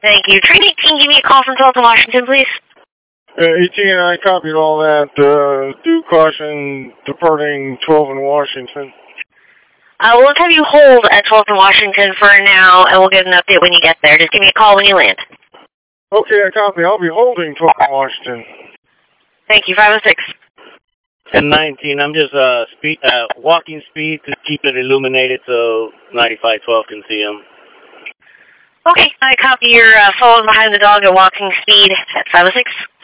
Thank you. Train 18, give me a call from Tulsa, Washington, please. 18, I copied all that. Due caution departing 12 in Washington. We'll just have you hold at 12 in Washington for now, and we'll get an update when you get there. Just give me a call when you land. Okay, I copy. I'll be holding 12 in Washington. Thank you. 506. 1019, I'm just walking speed to keep it illuminated so 9512 can see him. Okay, I copy your following behind the dog at walking speed at 506.